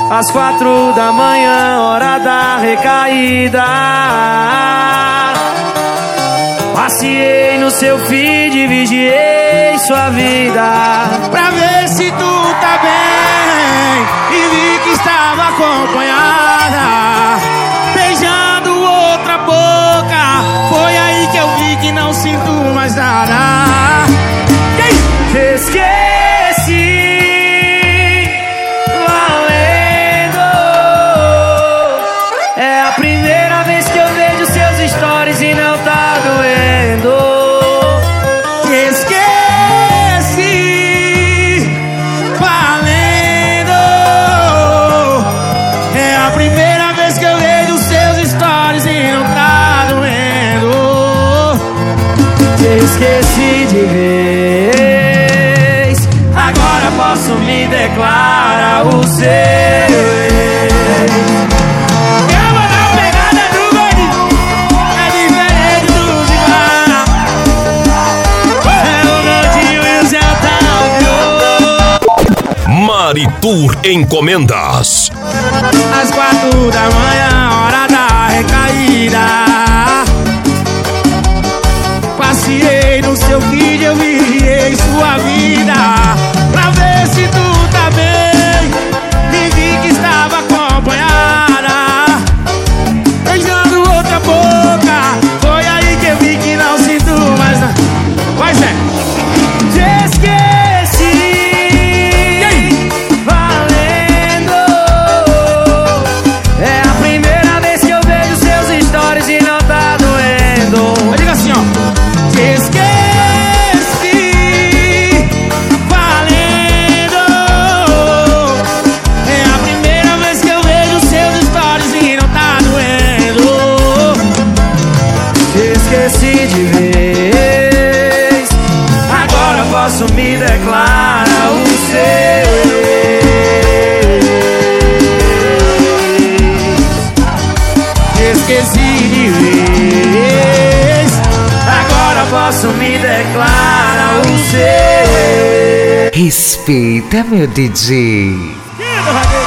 Às 4 da manhã, hora da recaída. Passei no seu feed, vigiei sua vida pra ver se tu tá bem, e vi que estava acompanhada, beijando outra boca. Foi aí que eu vi que não sinto mais nada. Esqueci, valendo. É a primeira vez que eu vejo seus stories e não tá doendo. Esqueci, valendo. É a primeira vez que eu vejo seus stories e não tá doendo. Esqueci de vez. Agora posso me declarar o seu. Maritour Encomendas. Às 4 da manhã, hora da recaída. Passei no seu vídeo, eu vigiei sua vida pra ver se tu tá bem, e vi que estava acompanhada, beijando outra boca. Foi aí que eu vi que não sinto mais nada. Vai, Zé. Te esqueci, valendo. É a primeira vez que eu vejo seus stories e não tá doendo. Eu digo assim, ó. Te esqueci, valendo. É a primeira vez que eu vejo seus stories e não tá doendo. Te esqueci de vez. Agora posso me declarar o seu. Te esqueci de vez. Agora posso me declarar o seu. Respeita, meu DJ. Lindo,